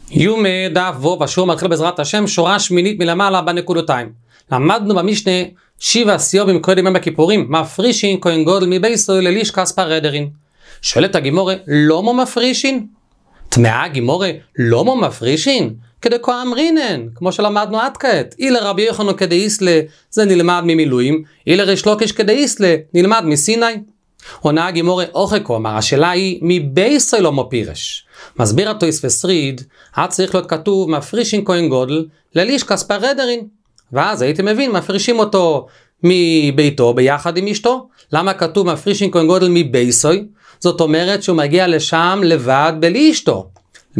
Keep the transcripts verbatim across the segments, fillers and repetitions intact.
יום דף וו בשיעור מתחיל בעזרת השם שורה שמינית מלמעלה בנקודותיים. למדנו במשנה שיבה סיובים קודם יום הכיפורים מפרישין כהן גודל מבייסו ללישקס פרדרין. שואלת הגימורה, לא מו מפרישין? תמאה הגימורה, לא מו מפרישין? כדי כה אמרינן, כמו שלמדנו עד כעת. אילה רבי יוחנן כדאיסלה זה נלמד ממילואים, אילה ריש לוקיש כדאיסלה נלמד מסיני. עונה הגימורה אוכל כומר, השאלה היא מבייסו לא מו פירש. מסביר התוספות שריד, היה צריך להיות כתוב מפרישין כהן גודל ללישקס פרדרין. ואז הייתם מבין, מפרישים אותו מביתו ביחד עם אשתו. למה כתוב מפרישין כהן גודל מבייסוי? זאת אומרת שהוא מגיע לשם לבד בלי אשתו.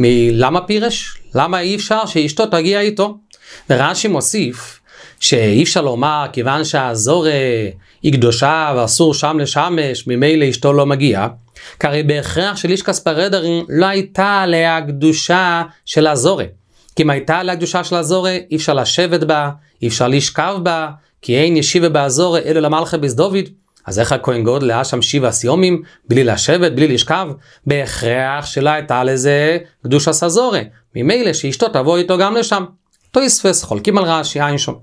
למה פירש? למה אי אפשר שאשתו תגיע איתו? ורש"י מוסיף שאי אפשר לומר כיוון שהזורה היא קדושה ואסור שם לשמש, ממילא אשתו לא מגיע. כי הרי בהכרח של לישקס פרדרין לא הייתה עליה קדושה של הזורה. כי אם הייתה עליה קדושה של הזורה, אי אפשר לשבת בה, אי אפשר לשכב בה, כי אין ישיבה בהזורה אלו למלכה ביס דוד. אז איך הכהן גודל היה שם שבעה סיומים, בלי לשבת, בלי לשכב? בהכרח שלא הייתה לזה קדושה של הזורה. ממילא שאשתו תבוא איתו גם לשם. תוספות חולקים על רש"י אין שום.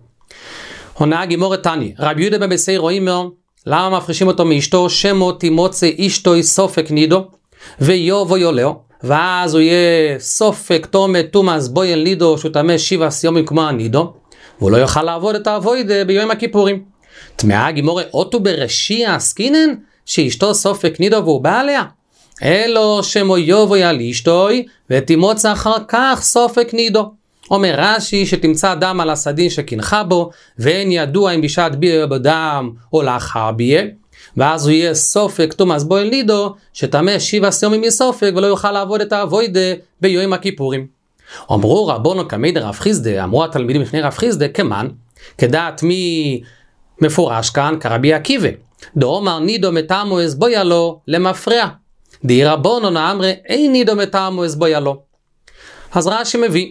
עונה הגימורה תני, רבי יהודה בן בסי רואים מאוד, למה מפרישים אותו מאשתו? שמו תימוצא אשתו סופק נידו, ויובו יולאו, ואז הוא יהיה סופק תומת תומאס בויל נידו, שהוא תמה שבעה סיומים כמו הנידו, והוא לא יוכל לעבוד את העבוד ביום הכיפורים. תמאה הגימורה, אותו בראשי העסקינן, שאשתו סופק נידו והוא בא עליה? אלו שמו יובו יל אשתוי, ותימוצא אחר כך סופק נידו. אומר רש"י שתמצא דם על הסדין שכנחה בו, ואין ידוע אם בשעת ביה בדם או לאחר ביה, ואז הוא יהיה סופק תומאס בויל נידו, שתמה שבעה סיומים מסופק ולא יוכל לעבוד את העבודה ביום הכיפורים. אמרו רבונו כמד רב חיסדא, אמרו התלמידים לפני רב חיסדא, כמן, כדעת מי מפורש כאן, כרבי עקיבא, דאמר נידו מטעמו אסבויה לו למפרע, די רבונו נאמרי אין נידו מטעמו אסבויה לו. אז רש"י מביא,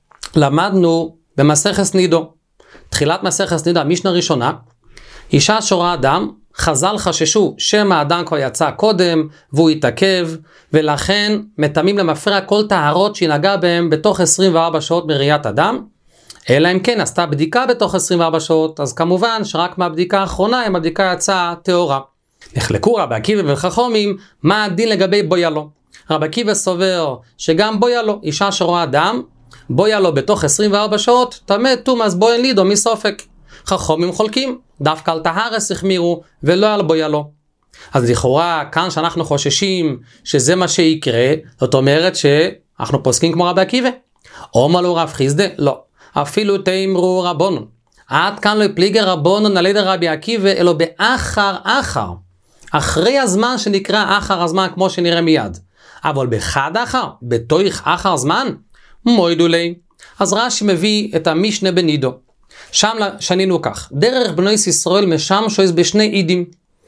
למדנו במסכת נידו, תחילת מסכת נידו, המשנה הראשונה, אישה שורה אדם, חז"ל חששו שמא האדם כבר יצא קודם והוא יתעכב, ולכן מטמאים למפרע כל טהרות שנגע בהם בתוך עשרים וארבע שעות בראיית אדם, אלא אם כן עשתה בדיקה בתוך עשרים וארבע שעות, אז כמובן שרק מהבדיקה האחרונה אם הבדיקה יצאה טהורה. נחלקו רבי עקיבא וחכמים מה הדין לגבי בויה לו. רבי עקיבא סובר שגם בויה לו, אישה שרואה אדם, בויה לו בתוך עשרים וארבע שעות, תמה תומאס בויל נידו מסופק. חכמים חולקים, דווקא על טהרס החמירו ולא על בויה לו. אז לכאורה כאן שאנחנו חוששים שזה מה שיקרה, זאת אומרת שאנחנו פוסקים כמו רבי עקיבא. אומר לו רב חיסדא, לא. אפילו תאמרו רבונון. עד כאן לא פליגי רבונון על ידי רבי עקיבא, אלא באחר אחר. אחרי הזמן שנקרא אחר הזמן, כמו שנראה מיד. אבל בחד אחר, בתוך אחר זמן, מוידו לי. אז רש"י מביא את המשנה בנידו. שם שנינו כך. דרך בני ישראל משם שויז בשני עידים.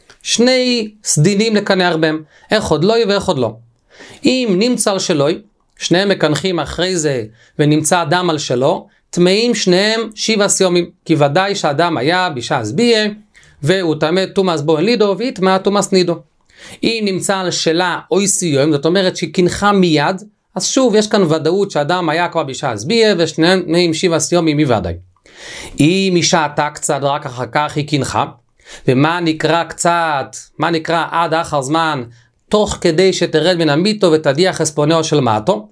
שני סדינים לקנר בהם. אחד לא ואחד לא. אם נמצא על שלוי, שניהם מקנחים אחרי זה ונמצא אדם על שלו, טמאים שניהם שבעה סיומים, כי ודאי שהאדם היה בשעה זביה, והוא טמא תומאס בויל נידו, והטמא תומאס נידו. אם נמצא על שלה אוי סיום, זאת אומרת שהיא קנחה מיד, אז שוב יש כאן ודאות שהאדם היה כבר בשעה זביה, ושניהם טמאים שבעה סיומים מוודאי. אם היא שעתה קצת ורק אחר כך היא קנחה, ומה נקרא קצת, מה נקרא עד אחר זמן, תוך כדי שתרד מן המיטו ותדיח אספונאו של מעטו,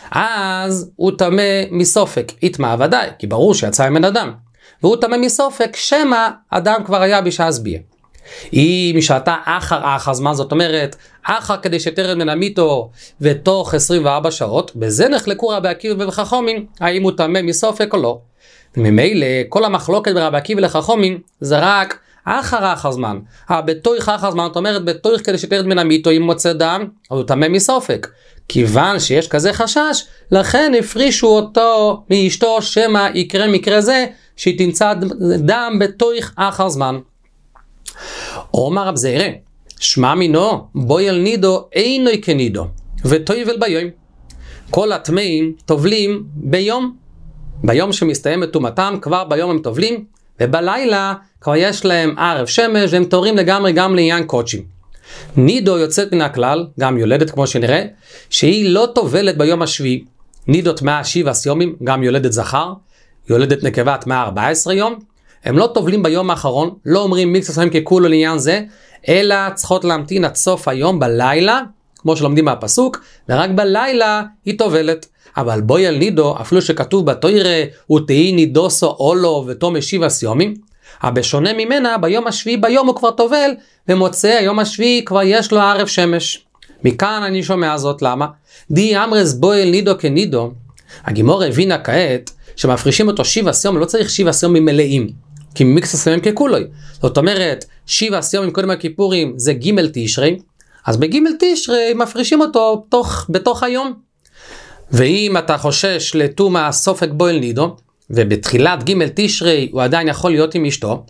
אז הוא טמא מסופק, יטמא ודאי, כי ברור שיצא מן אדם, והוא טמא מסופק שמא אדם כבר היה בשעה זביה. אם משעתה אחר אחר זמן, זאת אומרת אחר כדי שתרד מן המיטו ותוך עשרים וארבע שעות, בזה נחלקו רבי עקיבא וחכמים, האם הוא טמא מסופק או לא. וממילא כל המחלוקת ברבי עקיבא לחכמים זה רק אחר אחר זמן. בתוך אחר זמן, זאת אומרת בתוך כדי שתרד מן המיטו אם מוצא דם, הוא טמא מסופק. כיוון שיש כזה חשש, לכן הפרישו אותו מאשתו שמא יקרה מקרה זה, שהיא תמצא דם בתוך אחר זמן. אומר רב זעירא, שמע מינו, בויל נידו אינו כנידו, וטויבל ביום. כל הטמאים טובלים ביום. ביום שמסתיים טומאתם, כבר ביום הם טובלים, ובלילה כבר יש להם ערב שמש, והם תורים לגמרי גם לעניין קודשים. נידו יוצאת מן הכלל, גם יולדת כמו שנראה, שהיא לא טובלת ביום השביעי, נידות מאה שבע יומים, גם יולדת זכר, יולדת נקבת מאה ארבע עשרה יום, הם לא טובלים ביום האחרון, לא אומרים מיקסס יום ככולו לעניין זה, אלא צריכות להמתין עד סוף היום בלילה, כמו שלומדים מהפסוק, ורק בלילה היא טובלת. אבל בויל נידו, אפילו שכתוב בתוירה, ותהי נידוסו אולו ותום שבע יומים, אבל בשונה ממנה, ביום השביעי ביום הוא כבר טובל, ומוצא היום השביעי כבר יש לו ערב שמש. מכאן אני שומע זאת, למה? די אמרס בויל נידו כנידו, הגימור הבינה כעת, שמפרישים אותו שבע יום, לא צריך שבע ימים מלאים, כי מיקסס ימים ככולוי. זאת אומרת, שבע ימים קודם הכיפורים זה ג' תשרי, אז בג' תשרי מפרישים אותו בתוך, בתוך היום. ואם אתה חושש לתומה סופק בויל נידו, ובתחילת ג' תשרי הוא עדיין יכול להיות עם אשתו,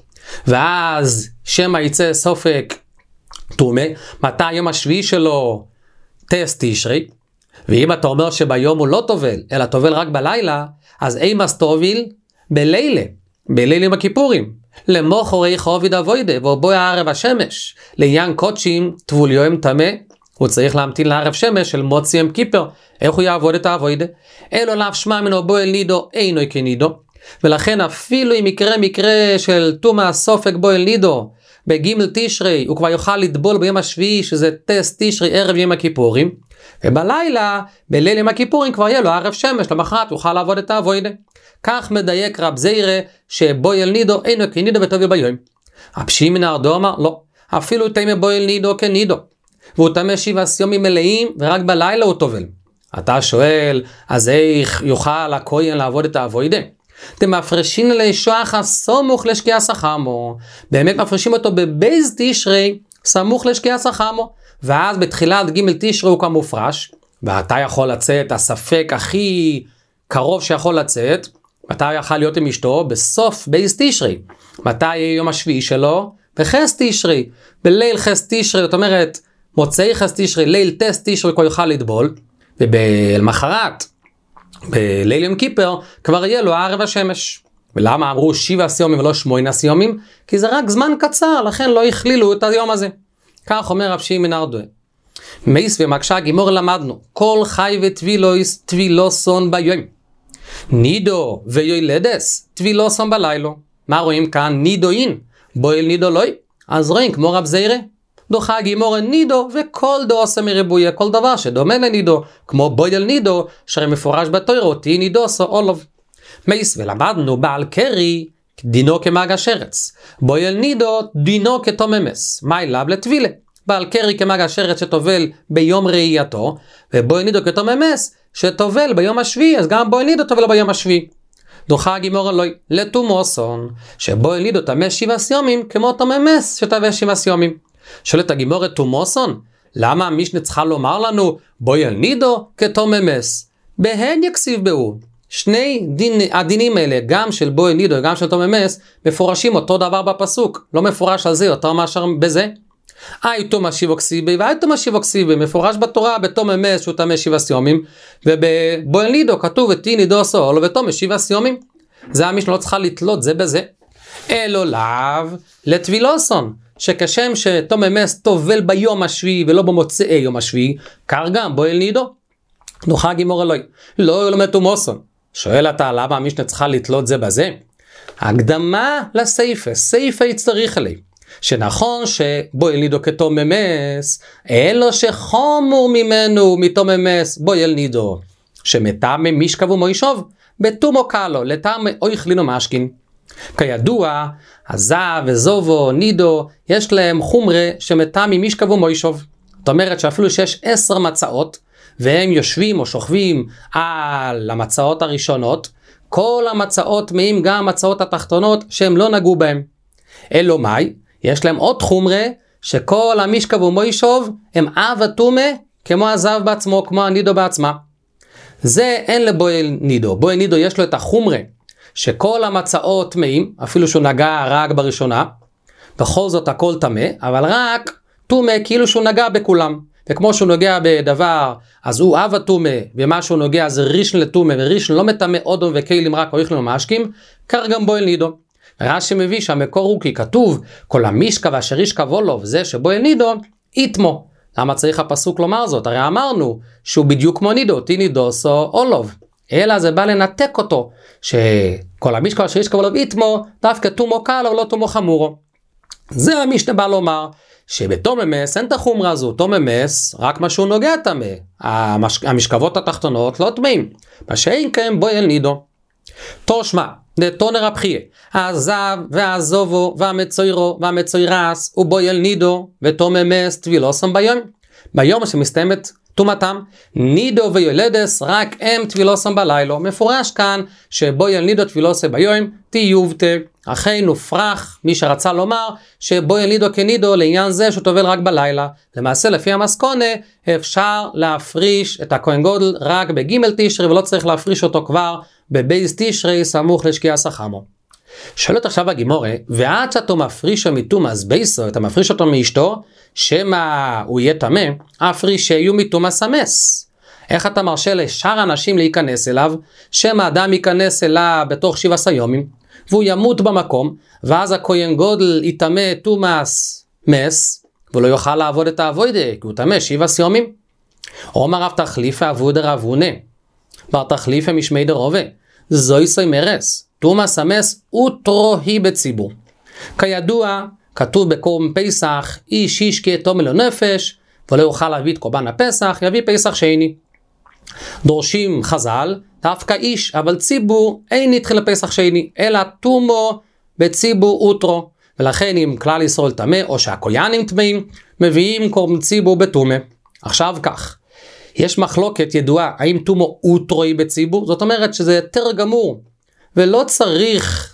ואז שמא יצא סופק תומה, מתי היום השביעי שלו טס תשרי, ואם אתה אומר שביום הוא לא טובל, אלא טובל רק בלילה, אז אימס תוביל בלילה, בלילה עם הכיפורים, למוחורי חוביד אבוידה, ובו הערב השמש, לעניין קודשים טבול יום תמה, הוא צריך להמתין לערב שמש של מוצי ים כיפר, איך הוא יעבוד את האבוידה? אלו לאו שמע מנו בויל נידו אינו כנידו, ולכן אפילו אם יקרה מקרה של תומה סופק בויל נידו, בג' תשרי הוא כבר יוכל לטבול ביום השביעי, שזה טס תשרי ערב יום הכיפורים, ובלילה, בליל יום הכיפורים כבר יהיה לו ערב שמש, למחרת יוכל לעבוד את האבוידה. כך מדייק רב זיירה שבויל נידו אינו כנידו וטובל ביום. רב שמעון ארדו אמר לא, אפילו תימא בויל נידו כנידו, והוא תמה שבע ימים מלאים ורק בלילה הוא טובל. אתה שואל, אז איך יוכל הכהן לעבוד את האבוידה? אתם מפרשים לישוח הסמוך לשקיע סחמו, באמת מפרשים אותו בבייז תשרי סמוך לשקיע סחמו, ואז בתחילת ג' תשרי הוא כמופרש, ואתה יכול לצאת הספק הכי קרוב שיכול לצאת, מתי יכול להיות עם אשתו? בסוף בייז תשרי. מתי יהיה יום השביעי שלו? בחס תשרי. בליל חס תשרי, זאת אומרת, מוצאי חס תשרי, ליל טס תשרי כבר יוכל לטבול, ובמחרת, בליל יום כיפר, כבר יהיה לו ערב השמש. ולמה אמרו שבע יומים ולא שמונה יומים? כי זה רק זמן קצר, לכן לא הכלילו את היום הזה. כך אומר רב שמעון ארדו. מייס ומקשה גימור למדנו, כל חי וטבילויס טבילוסון ביום. נידו ויולדס טבילוסון בלילו. מה רואים כאן? נידוין, בויל נידו לוי. אז רואים כמו רב זיירה. דוחה גימור נידו וכל דוסה מריבויה, כל דבר שדומה לנידו, כמו בויל נידו, שהרי מפורש בתוירה, אותי נידוסו אולוב. מייס ולמדנו בעל קרי, דינו כמגע שרץ. בויל נידו, דינו כתוממס. מה אליו לטבילה? בעל קרי כמגע שרץ שטובל ביום ראייתו, ובויל נידו כתוממס שטובל ביום השביעי, אז גם בויל נידו טובל ביום השביעי. דוחה גימור אלוהי, לתומוסון, שבויל נידו תמה שבע יומים, כמו תוממס שטווה שבע יומים. שואלת הגימורת תומוסון, למה המשנה צריכה לומר לנו בויל נידו כתוממס? בהן יקסיב בהו. שני דין, הדינים האלה, גם של בויל נידו וגם של תוממס, מפורשים אותו דבר בפסוק. לא מפורש על זה יותר מאשר בזה. אי תומא שיבו קסיבי ואי תומא שיבו קסיבי, מפורש בתורה בתוממס שהוא תמה שבע יומים, ובבויל נידו כתוב ותהי נידוסו אולו ותומא שבע יומים. זה המשנה לא צריכה לתלות זה בזה. אלו לאו לטבילוסון, שכשם שתוממס טובל ביום השביעי ולא במוצאי יום השביעי, כך גם בויל נידו. דוחה גימור אלוהי, לא ילמד תומוסון. שואל אתה למה המשנה צריכה לתלות זה בזה? הקדמה לסייפה, סייפה יצטריך לי. שנכון שבויל נידו כתוממס, אלו שחומור ממנו מתוממס בויל נידו, שמטעמי מישכב ומוישוב, בתומו קלו, לטעמי אויכלינו משכין. כידוע, הזב וזובו, נידו, יש להם חומרה שמטעמי מישכב ומוישוב. זאת אומרת שאפילו שיש עשר מצאות, והם יושבים או שוכבים על המצאות הראשונות, כל המצאות מהם גם המצאות התחתונות שהם לא נגעו בהם. אלו מאי, יש להם עוד חומרה שכל המשכב ומוישוב הם אב התומה כמו הזב בעצמו, כמו הנידו בעצמה. זה אין לבויל נידו. בויל נידו יש לו את החומרה שכל המצאות טמאים, אפילו שהוא נגע רק בראשונה, בכל זאת הכל טמא, אבל רק טומא כאילו שהוא נגע בכולם. וכמו שהוא נוגע בדבר, אז הוא אב הטומא, ומה שהוא נוגע זה רישן לטומא, ורישן לא מטמא אודום וכלים רק או יכלנו משקים, כך גם בויל נידו. רש"י מביא שהמקור הוא כי כתוב, כל המשכב אשר ישכב אולוב, זה שבויל נידו, איתמו. למה צריך הפסוק לומר זאת? הרי אמרנו שהוא בדיוק כמו נידו, תהי נידוסו אולוב. אלא זה בא לנתק אותו, שכל המשקל שיש קבלו איתמו, דווקא תומו קל או לא תומו חמורו. זה המשנה בא לומר, שבתום אמס אין את החומרה הזו, תום אמס רק משהו נוגע תמה, המש... המשכבות התחתונות לא תמאים, מה שאין כן בו אל נידו. תושמע, דתונר הבחיה, העזב והעזובו והמצוירו והמצוירס ובו אל נידו, ותום אמס טבילוסם ביום, ביום שמסתיימת תומתם, נידו ויולדס רק הם טבילוסם בלילו. מפורש כאן שבו אל נידו טבילוסם ביום תיובתה. אחרי נופרח מי שרצה לומר שבו אל נידו כנידו לעניין זה שטובל רק בלילה. למעשה לפי המסקונה אפשר להפריש את הכהן גודל רק בגימל תשרי, ולא צריך להפריש אותו כבר בבייס תשרי סמוך לשקיעת החמו. שואלת עכשיו הגימורה, ועד שאתה מפריש מתומאס בייסו, אתה מפריש אותו מאשתו, שמה הוא יהיה טמא, הפריש שיהיו מתומאס המס. איך אתה מרשה לשאר אנשים להיכנס אליו, שמה אדם ייכנס אליו בתוך שבעה עשר יומים, והוא ימות במקום, ואז הכהן גודל יטמא תומאס מס, ולא יוכל לעבוד את העבודה, כי הוא טמא שבעה עשר יומים. אומר רב תחליפה עבודה רבונה, בר תחליפה משמי דרובה, זוי סוי מרס. תומאס המס אוטרו היא בציבור. כידוע, כתוב בקורבן פסח, איש ישקה תום לו נפש, ולא יוכל להביא את קורבן הפסח, יביא פסח שני. דורשים חז"ל, דווקא איש, אבל ציבור אין נתחיל לפסח שני, אלא תומו בציבור אוטרו. ולכן אם כלל ישראל טמא, או שהכויאנים טמאים, מביאים קורבן ציבור בתומה. עכשיו כך, יש מחלוקת ידועה, האם תומו אוטרו היא בציבור? זאת אומרת שזה יותר גמור. ולא צריך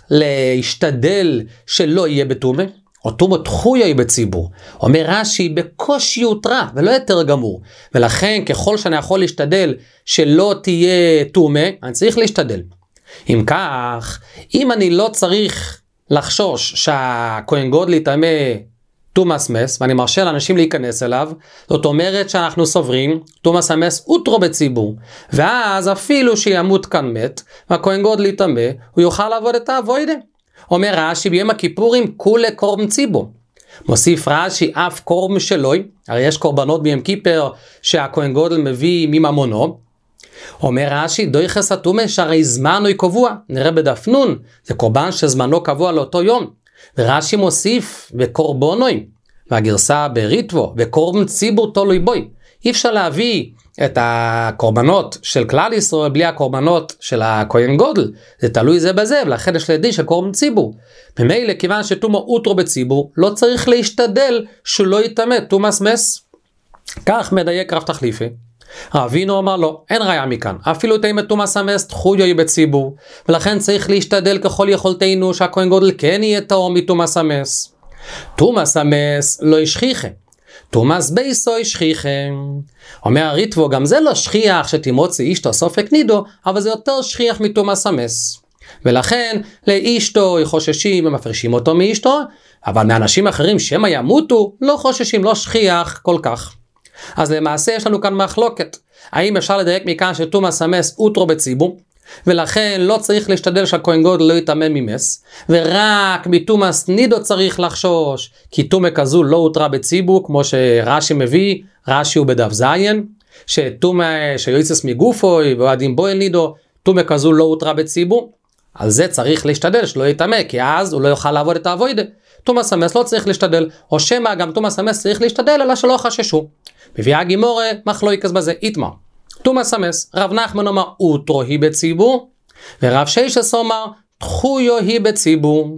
להשתדל שלא יהיה בתומה, או תומו תחויה היא בציבור. אומר רש"י בקושי הותרה, ולא יותר גמור. ולכן ככל שאני יכול להשתדל שלא תהיה תומה, אני צריך להשתדל. אם כך, אם אני לא צריך לחשוש שהכהן גודל יטמא תומאס מס, ואני מרשה לאנשים להיכנס אליו, זאת אומרת שאנחנו סוברים תומאס המס אוטרו בציבור, ואז אפילו שימות כאן מת, והכהן גודל יטמא, הוא יוכל לעבוד את העבודה. אומר רש"י ביום הכיפורים כולה קורבן ציבור. מוסיף רש"י אף קורבן שלוי, הרי יש קורבנות ביום כיפר שהכהן גודל מביא מממונו. אומר רש"י דויחס התומה שהרי זמנו היא קבוע, נראה בדף נון, זה קורבן שזמנו קבוע לאותו יום. ורש"י מוסיף וקורבנוי, והגרסה בריטבו, וקורבן ציבור תלוי בוי. אי אפשר להביא את הקורבנות של כלל ישראל בלי הקורבנות של הכהן גודל, זה תלוי זה בזה, ולכן יש לידי של קורבן ציבור. ממילא כיוון שתומו אוטרו בציבור, לא צריך להשתדל שלא יטמא תומאס מס. כך מדייק רב תחליפה. רבינו אמר לו, אין ראיה מכאן, אפילו תימא תומאס המס תחויו היא בציבור, ולכן צריך להשתדל ככל יכולתנו שהכהן גודל כן יהיה טהור מתומאס המס. תומאס המס לא ישכיחה, תומאס בייסו ישכיחה. אומר הריטבו, גם זה לא שכיח שתימוצי אשתו סופק נידו, אבל זה יותר שכיח מתומאס המס. ולכן לאשתו חוששים ומפרשים אותו מאשתו, אבל מאנשים אחרים שמה ימותו לא חוששים, לא שכיח כל כך. אז למעשה יש לנו כאן מחלוקת, האם אפשר לדייק מכאן שתומאס המס אוטרו בציבור, ולכן לא צריך להשתדל שהכהן גודל לא יטמא ממס, ורק מתומאס נידו צריך לחשוש, כי תומה כזו לא הותרה בציבור, כמו שרש"י מביא, רש"י הוא בדף זיין, שתומה שיועצס מגופוי ועדים בו אל נידו, תומה כזו לא הותרה בציבור, על זה צריך להשתדל שלא יטמא, כי אז הוא לא יוכל לעבוד את העבודה. תומאס המס לא צריך להשתדל, או שמה גם תומאס המס צריך להשתדל, אלא שלא חששו. מביאה גימורה מחלוקת בזה, איתמר. תומאס המס, רב נחמן אומר אוטרו היא בציבור, ורב ששס אומר תחויו היא בציבור.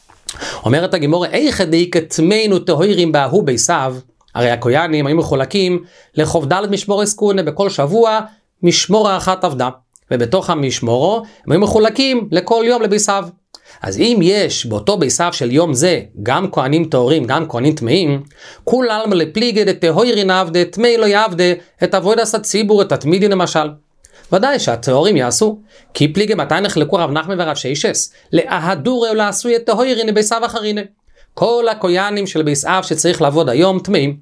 אומרת הגימורה, איך דאיקטמנו טהורים באהו ביסב, הרי הכויאנים היו מחולקים לחוב ד' משמור סקונה, בכל שבוע משמורה אחת עבדה, ובתוך המשמורו הם היו מחולקים לכל יום לביסב. אז אם יש באותו ביסף של יום זה גם כהנים טהורים, גם כהנים טמאים, כולם לפליגי דטהוירין עבדה, טמאי לא יעבדה, את עבודת הציבור, את התמידים למשל. ודאי שהטהורים יעשו, כי פליגי מתי נחלקו רב נחמן ורב ששס, לההדורי ולעשו את טהוירין ביסף אחריני. כל הכהנים של ביסף שצריך לעבוד היום טמאים,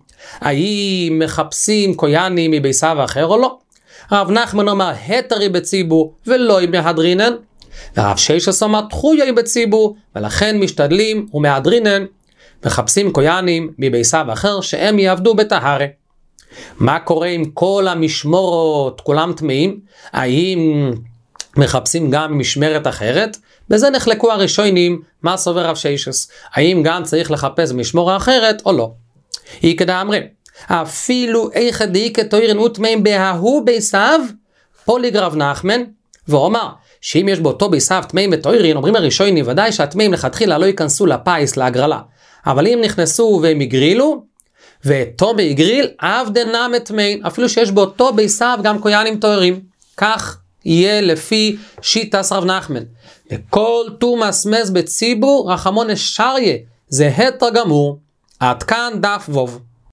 האם מחפשים כהנים מביסף אחר או לא? רב נחמן אומר התרי בציבור ולא מהדרינן, ורב ששס אומר תחויי בציבור, ולכן משתדלים ומהדרינן, מחפשים כהנים מביסב אחר שהם יעבדו בטהרה. מה קורה עם כל המשמורות, כולם טמאים? האם מחפשים גם משמרת אחרת, בזה נחלקו הראשונים מה סובר רב שיישס, האם גם צריך לחפש משמורה אחרת או לא. היא כדאמרי, אפילו איכא דאיכא תוירין וטמאים בההוא ביסיו, פוליג רב נחמן, ואומר, שאם יש באותו ביסיו טמאים ותוירין, אומרים הראשונים ודאי שהטמאים לכתחילה לא ייכנסו לפייס, להגרלה, אבל אם נכנסו והם הגרילו, ואתו בהגריל, אף דנם טמאים, אפילו שיש באותו ביסיו גם קויאנים תוירים, כך יהיה לפי שיטס רב נחמן. וכל תומאס מס בציבור רחמון אשריה, זה התר גמור. עד כאן דף ווב.